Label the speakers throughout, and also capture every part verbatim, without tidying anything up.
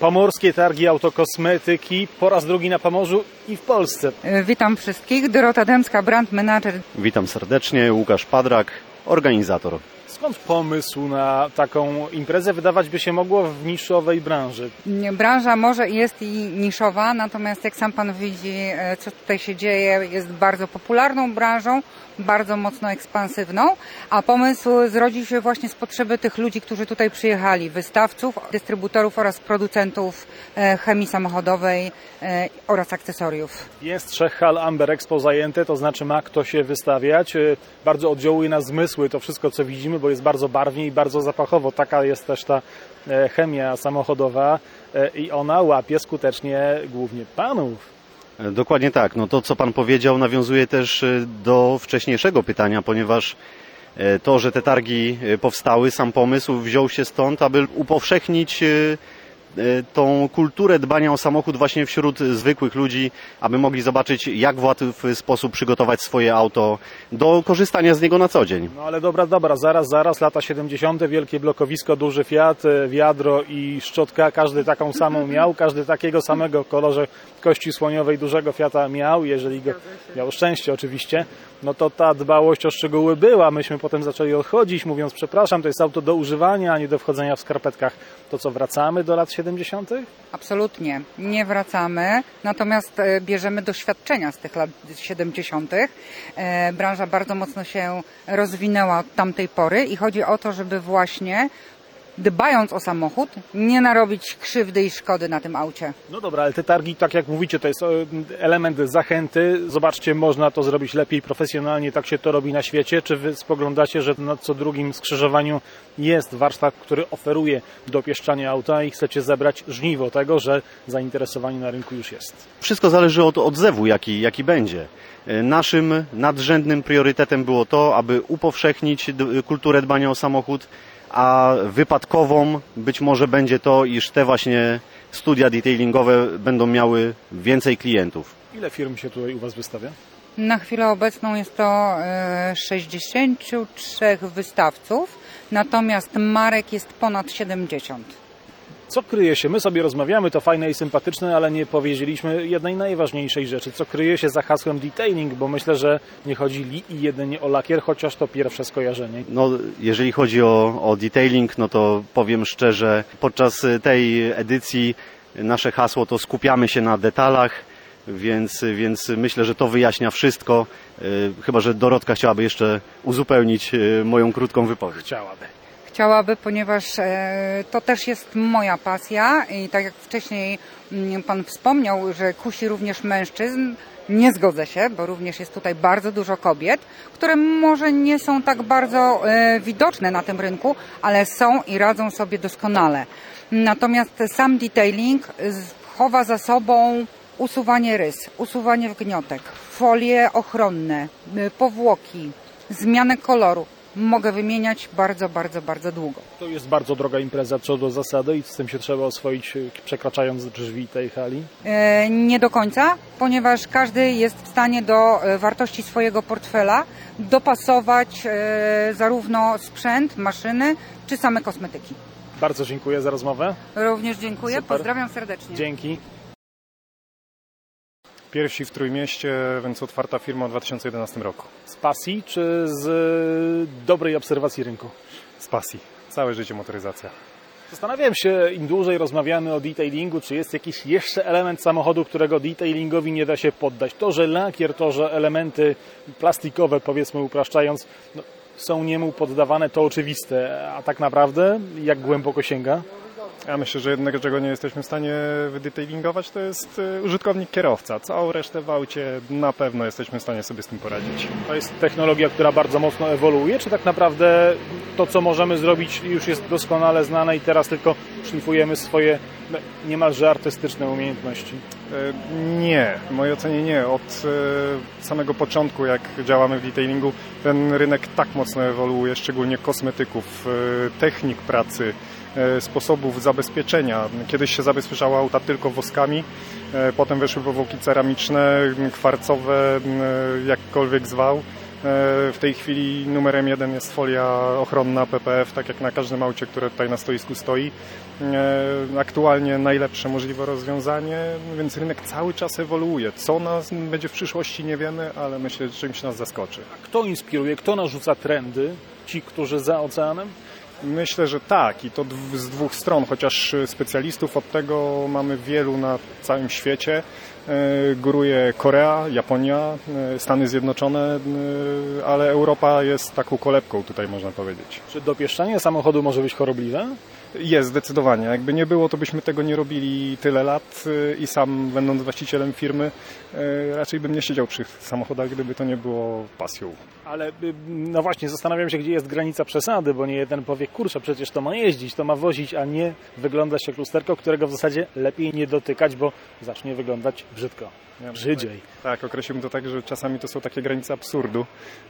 Speaker 1: Pomorskie Targi Autokosmetyki po raz drugi na Pomorzu i w Polsce.
Speaker 2: Witam wszystkich, Dorota Dębska, brand manager.
Speaker 3: Witam serdecznie, Łukasz Padrak, organizator.
Speaker 1: Skąd pomysł na taką imprezę? Wydawać by się mogło w niszowej branży.
Speaker 2: Branża może jest i niszowa, natomiast jak sam Pan widzi, co tutaj się dzieje, jest bardzo popularną branżą, bardzo mocno ekspansywną, a pomysł zrodził się właśnie z potrzeby tych ludzi, którzy tutaj przyjechali, wystawców, dystrybutorów oraz producentów chemii samochodowej oraz akcesoriów.
Speaker 1: Jest trzech hal Amber Expo zajęte, to znaczy ma kto się wystawiać. Bardzo oddziałuje na zmysły to wszystko, co widzimy, bo jest bardzo barwnie i bardzo zapachowo. Taka jest też ta chemia samochodowa i ona łapie skutecznie głównie panów.
Speaker 3: Dokładnie tak. No to, co Pan powiedział, nawiązuje też do wcześniejszego pytania, ponieważ to, że te targi powstały, sam pomysł wziął się stąd, aby upowszechnić tą kulturę dbania o samochód właśnie wśród zwykłych ludzi, aby mogli zobaczyć, jak w łatwy sposób przygotować swoje auto do korzystania z niego na co dzień.
Speaker 1: No ale dobra, dobra, zaraz, zaraz, lata siedemdziesiąte, wielkie blokowisko, duży Fiat, wiadro i szczotka, każdy taką samą miał, każdy takiego samego kolorze kości słoniowej dużego Fiata miał, jeżeli go miał szczęście oczywiście, no to ta dbałość o szczegóły była. Myśmy potem zaczęli odchodzić, mówiąc, przepraszam, to jest auto do używania, a nie do wchodzenia w skarpetkach. To co, wracamy do lat siedemdziesiątych?
Speaker 2: Absolutnie, nie wracamy, natomiast bierzemy doświadczenia z tych lat siedemdziesiątych. Branża bardzo mocno się rozwinęła od tamtej pory i chodzi o to, żeby właśnie dbając o samochód, nie narobić krzywdy i szkody na tym aucie.
Speaker 1: No dobra, ale te targi, tak jak mówicie, to jest element zachęty. Zobaczcie, można to zrobić lepiej, profesjonalnie, tak się to robi na świecie. Czy wy spoglądacie, że na co drugim skrzyżowaniu jest warsztat, który oferuje dopieszczanie auta i chcecie zebrać żniwo tego, że zainteresowanie na rynku już jest?
Speaker 3: Wszystko zależy od odzewu, jaki, jaki będzie. Naszym nadrzędnym priorytetem było to, aby upowszechnić kulturę dbania o samochód, a wypadkową być może będzie to, iż te właśnie studia detailingowe będą miały więcej klientów.
Speaker 1: Ile firm się tutaj u Was wystawia?
Speaker 2: Na chwilę obecną jest to sześćdziesięciu trzech wystawców, natomiast marek jest ponad siedemdziesiąt.
Speaker 1: Co kryje się? My sobie rozmawiamy, to fajne i sympatyczne, ale nie powiedzieliśmy jednej najważniejszej rzeczy. Co kryje się za hasłem detailing, bo myślę, że nie chodzi li i jedynie o lakier, chociaż to pierwsze skojarzenie.
Speaker 3: No, jeżeli chodzi o, o detailing, no to powiem szczerze, podczas tej edycji nasze hasło to skupiamy się na detalach, więc, więc myślę, że to wyjaśnia wszystko. Chyba że Dorotka chciałaby jeszcze uzupełnić moją krótką wypowiedź.
Speaker 1: Chciałaby.
Speaker 2: Chciałaby, ponieważ to też jest moja pasja i tak jak wcześniej Pan wspomniał, że kusi również mężczyzn, nie zgodzę się, bo również jest tutaj bardzo dużo kobiet, które może nie są tak bardzo widoczne na tym rynku, ale są i radzą sobie doskonale. Natomiast sam detailing chowa za sobą usuwanie rys, usuwanie wgniotek, folie ochronne, powłoki, zmianę koloru. Mogę wymieniać bardzo, bardzo, bardzo długo.
Speaker 1: To jest bardzo droga impreza co do zasady i z tym się trzeba oswoić, przekraczając drzwi tej hali?
Speaker 2: E, nie do końca, ponieważ każdy jest w stanie do wartości swojego portfela dopasować e, zarówno sprzęt, maszyny, czy same kosmetyki.
Speaker 1: Bardzo dziękuję za rozmowę.
Speaker 2: Również dziękuję,
Speaker 1: Super.
Speaker 2: Pozdrawiam serdecznie.
Speaker 1: Dzięki.
Speaker 4: Pierwsi w Trójmieście, więc otwarta firma w dwa tysiące jedenastym roku.
Speaker 1: Z pasji czy z dobrej obserwacji rynku?
Speaker 4: Z pasji. Całe życie motoryzacja.
Speaker 1: Zastanawiam się, im dłużej rozmawiamy o detailingu, czy jest jakiś jeszcze element samochodu, którego detailingowi nie da się poddać. To, że lakier, to, że elementy plastikowe, powiedzmy upraszczając, no, są niemu poddawane, to oczywiste. A tak naprawdę, jak głęboko sięga?
Speaker 4: Ja myślę, że jednego, czego nie jesteśmy w stanie wydetailingować, to jest użytkownik kierowca. Całą resztę w aucie na pewno jesteśmy w stanie sobie z tym poradzić.
Speaker 1: To jest technologia, która bardzo mocno ewoluuje, czy tak naprawdę to, co możemy zrobić, już jest doskonale znane i teraz tylko szlifujemy swoje niemalże artystyczne umiejętności?
Speaker 4: Nie, w mojej ocenie nie. Od samego początku, jak działamy w detailingu, ten rynek tak mocno ewoluuje, szczególnie kosmetyków, technik pracy, sposobów zabezpieczenia. Kiedyś się zabezpieczało auta tylko woskami, potem weszły powłoki ceramiczne, kwarcowe, jakkolwiek zwał. W tej chwili numerem jeden jest folia ochronna P P F, tak jak na każdym aucie, które tutaj na stoisku stoi. Aktualnie najlepsze możliwe rozwiązanie, więc rynek cały czas ewoluuje. Co nas będzie w przyszłości nie wiemy, ale myślę, że czymś nas zaskoczy.
Speaker 1: A kto inspiruje, kto narzuca trendy? Ci, którzy za oceanem?
Speaker 4: Myślę, że tak i to z dwóch stron, chociaż specjalistów od tego mamy wielu na całym świecie. Góruje Korea, Japonia, Stany Zjednoczone, ale Europa jest taką kolebką tutaj, można powiedzieć.
Speaker 1: Czy dopieszczanie samochodu może być chorobliwe?
Speaker 4: Jest, zdecydowanie. Jakby nie było, to byśmy tego nie robili tyle lat i sam, będąc właścicielem firmy, raczej bym nie siedział przy samochodach, gdyby to nie było pasją.
Speaker 1: Ale no właśnie, zastanawiam się, gdzie jest granica przesady, bo nie jeden powie, kurczę, przecież to ma jeździć, to ma wozić, a nie wyglądać jak lusterko, którego w zasadzie lepiej nie dotykać, bo zacznie wyglądać brzydko, brzydziej.
Speaker 4: Tak, tak, określiłbym to tak, że czasami to są takie granice absurdu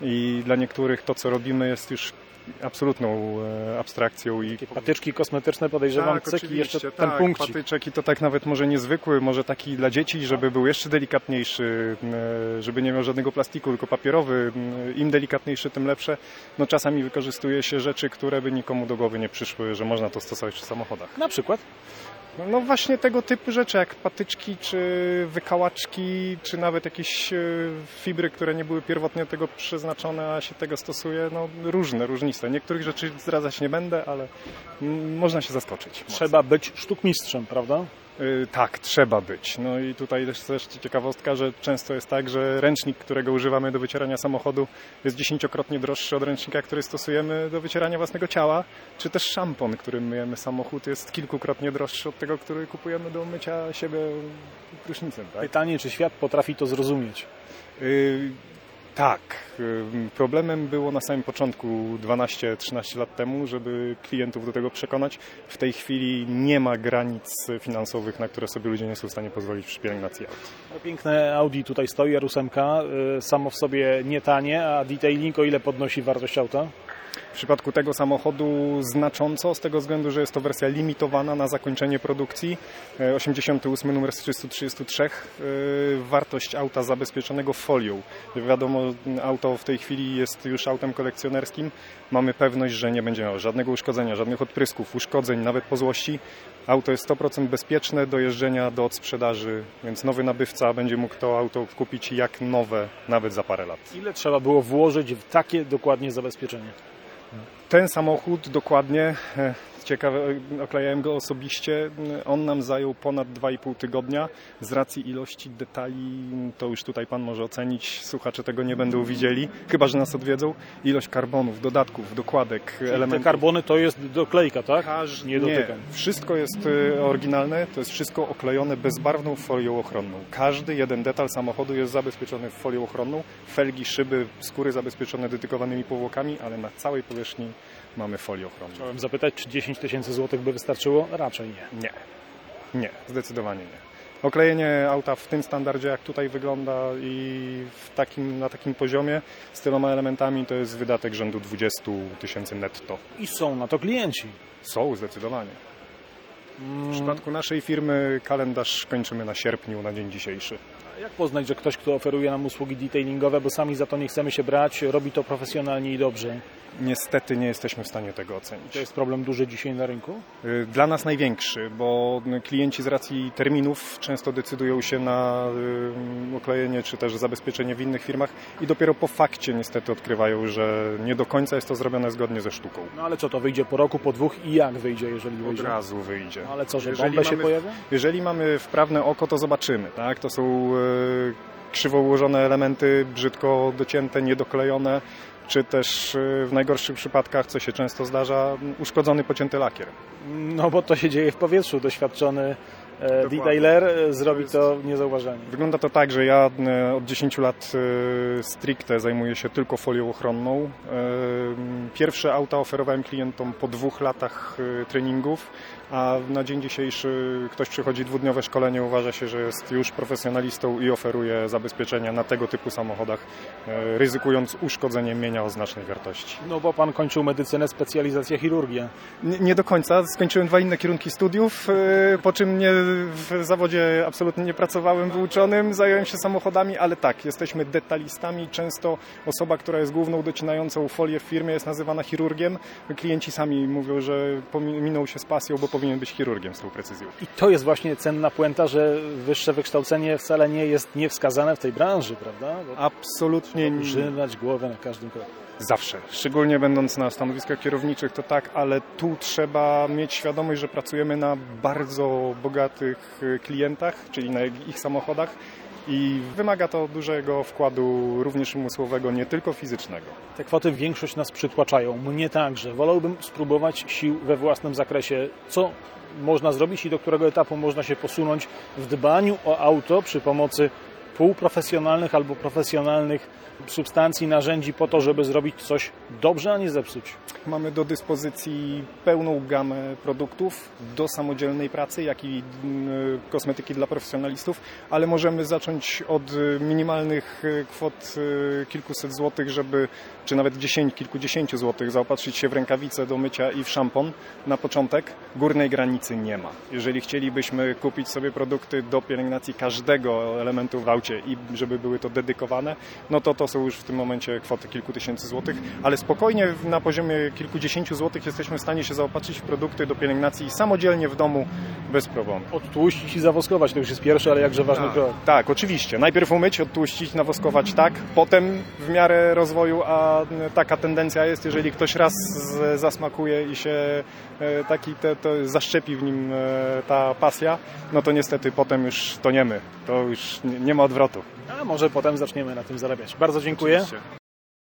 Speaker 4: i dla niektórych to, co robimy, jest już absolutną abstrakcją. I
Speaker 1: patyczki kosmetyczne, podejrzewam,
Speaker 4: tak,
Speaker 1: cyk i jeszcze
Speaker 4: tak,
Speaker 1: ten punkcik.
Speaker 4: Patyczek i to tak nawet może niezwykły, może taki dla dzieci, żeby był jeszcze delikatniejszy, żeby nie miał żadnego plastiku, tylko papierowy. Im delikatniejszy, tym lepsze. No czasami wykorzystuje się rzeczy, które by nikomu do głowy nie przyszły, że można to stosować przy samochodach.
Speaker 1: Na przykład?
Speaker 4: No właśnie tego typu rzeczy, jak patyczki, czy wykałaczki, czy nawet jakieś fibry, które nie były pierwotnie tego przeznaczone, a się tego stosuje, no różne, różniste. Niektórych rzeczy zdradzać nie będę, ale można się zaskoczyć.
Speaker 1: Trzeba być sztukmistrzem, prawda?
Speaker 4: Yy, tak, trzeba być. No i tutaj też, też ciekawostka, że często jest tak, że ręcznik, którego używamy do wycierania samochodu, jest dziesięciokrotnie droższy od ręcznika, który stosujemy do wycierania własnego ciała, czy też szampon, którym myjemy samochód, jest kilkukrotnie droższy od tego, który kupujemy do mycia siebie prysznicem. Tak?
Speaker 1: Pytanie, czy świat potrafi to zrozumieć?
Speaker 4: Yy, tak. Problemem było na samym początku, dwanaście trzynaście lat temu, żeby klientów do tego przekonać. W tej chwili nie ma granic finansowych, na które sobie ludzie nie są w stanie pozwolić przy pielęgnacji aut.
Speaker 1: No, piękne Audi tutaj stoi, R osiem, samo w sobie nie tanie, a detailing o ile podnosi wartość auta?
Speaker 4: W przypadku tego samochodu znacząco, z tego względu, że jest to wersja limitowana na zakończenie produkcji. osiemdziesiąty ósmy numer z trzystu trzydziestu trzech. Wartość auta zabezpieczonego folią. Wiadomo, auto w tej chwili jest już autem kolekcjonerskim. Mamy pewność, że nie będzie miało żadnego uszkodzenia, żadnych odprysków, uszkodzeń, nawet po złości. Auto jest sto procent bezpieczne do jeżdżenia, do odsprzedaży, więc nowy nabywca będzie mógł to auto kupić jak nowe, nawet za parę lat.
Speaker 1: Ile trzeba było włożyć w takie dokładnie zabezpieczenie?
Speaker 4: Ten samochód dokładnie, ciekawe, oklejałem go osobiście, on nam zajął ponad dwa i pół tygodnia. Z racji ilości detali, to już tutaj pan może ocenić, słuchacze tego nie będą widzieli, chyba że nas odwiedzą. Ilość karbonów, dodatków, dokładek,
Speaker 1: Czyli
Speaker 4: elementów.
Speaker 1: te karbony to jest doklejka, tak?
Speaker 4: Każ...
Speaker 1: Nie dotykam.
Speaker 4: Nie, wszystko jest oryginalne, to jest wszystko oklejone bezbarwną folią ochronną. Każdy jeden detal samochodu jest zabezpieczony folią ochronną, felgi, szyby, skóry zabezpieczone dedykowanymi powłokami, ale na całej powierzchni mamy folię ochronną.
Speaker 1: Chciałem zapytać, czy dziesięć tysięcy złotych by wystarczyło? Raczej nie.
Speaker 4: Nie, nie, zdecydowanie nie. Oklejenie auta w tym standardzie, jak tutaj wygląda i w takim, na takim poziomie z tyloma elementami, to jest wydatek rzędu dwadzieścia tysięcy netto.
Speaker 1: I są na to klienci.
Speaker 4: Są, zdecydowanie. W przypadku naszej firmy kalendarz kończymy na sierpniu, na dzień dzisiejszy.
Speaker 1: Jak poznać, że ktoś, kto oferuje nam usługi detailingowe, bo sami za to nie chcemy się brać, robi to profesjonalnie i dobrze?
Speaker 4: Niestety nie jesteśmy w stanie tego ocenić.
Speaker 1: To jest problem duży dzisiaj na rynku?
Speaker 4: Dla nas największy, bo klienci z racji terminów często decydują się na oklejenie czy też zabezpieczenie w innych firmach i dopiero po fakcie niestety odkrywają, że nie do końca jest to zrobione zgodnie ze sztuką.
Speaker 1: No ale co, to wyjdzie po roku, po dwóch i jak wyjdzie, jeżeli wyjdzie?
Speaker 4: Od razu wyjdzie.
Speaker 1: Ale co, że
Speaker 4: Jeżeli
Speaker 1: bomba się
Speaker 4: mamy-
Speaker 1: pojawia?
Speaker 4: Jeżeli mamy wprawne oko, to zobaczymy. Tak? To są e, krzywo ułożone elementy, brzydko docięte, niedoklejone, czy też e, w najgorszych przypadkach, co się często zdarza, uszkodzony, pocięty lakier.
Speaker 1: No bo to się dzieje w powietrzu. Doświadczony e,
Speaker 4: Dokładnie.
Speaker 1: detailer e, zrobi
Speaker 4: jest-
Speaker 1: to niezauważenie.
Speaker 4: Wygląda to tak, że ja e, od dziesięciu lat e, stricte zajmuję się tylko folią ochronną. E, Pierwsze auta oferowałem klientom po dwóch latach e, treningów. a na dzień dzisiejszy ktoś przychodzi dwudniowe szkolenie, uważa się, że jest już profesjonalistą i oferuje zabezpieczenia na tego typu samochodach, e, ryzykując uszkodzenie mienia o znacznej wartości.
Speaker 1: No bo pan kończył medycynę, specjalizację chirurgię.
Speaker 4: Nie, nie do końca. Skończyłem dwa inne kierunki studiów, e, po czym nie, w zawodzie absolutnie nie pracowałem wyuczonym, zająłem się samochodami, ale tak, jesteśmy detalistami. Często osoba, która jest główną docinającą folię w firmie, jest nazywana chirurgiem. Klienci sami mówią, że minął się z pasją, bo powinien być chirurgiem z tą precyzją.
Speaker 1: I to jest właśnie cenna puenta, że wyższe wykształcenie wcale nie jest niewskazane w tej branży, prawda? Bo
Speaker 4: Absolutnie
Speaker 1: używać głowę na każdym kroku.
Speaker 4: zawsze. Szczególnie będąc na stanowiskach kierowniczych, to tak, ale tu trzeba mieć świadomość, że pracujemy na bardzo bogatych klientach, czyli na ich samochodach. I wymaga to dużego wkładu również umysłowego, nie tylko fizycznego.
Speaker 1: Te kwoty większość nas przytłaczają, mnie także. Wolałbym spróbować sił we własnym zakresie. Co można zrobić i do którego etapu można się posunąć w dbaniu o auto przy pomocy półprofesjonalnych albo profesjonalnych substancji, narzędzi po to, żeby zrobić coś dobrze, a nie zepsuć.
Speaker 4: Mamy do dyspozycji pełną gamę produktów do samodzielnej pracy, jak i kosmetyki dla profesjonalistów, ale możemy zacząć od minimalnych kwot kilkuset złotych, żeby, czy nawet dziesięć, kilkudziesięciu złotych zaopatrzyć się w rękawice do mycia i w szampon na początek. Górnej granicy nie ma. Jeżeli chcielibyśmy kupić sobie produkty do pielęgnacji każdego elementu w aucie i żeby były to dedykowane, no to to są już w tym momencie kwoty kilku tysięcy złotych, ale spokojnie na poziomie kilkudziesięciu złotych jesteśmy w stanie się zaopatrzyć w produkty do pielęgnacji samodzielnie w domu bez problemu.
Speaker 1: Odtłuścić i zawoskować to już jest pierwszy, ale jakże ważny
Speaker 4: Tak,
Speaker 1: krok.
Speaker 4: tak, oczywiście. Najpierw umyć, odtłuścić, nawoskować, tak. Potem w miarę rozwoju, a taka tendencja jest, jeżeli ktoś raz z- zasmakuje i się e, taki te, to zaszczepi w nim e, ta pasja, no to niestety potem już toniemy. To już nie, nie ma odwrotu.
Speaker 1: A może potem zaczniemy na tym zarabiać. Bardzo dziękuję.
Speaker 4: Oczywiście.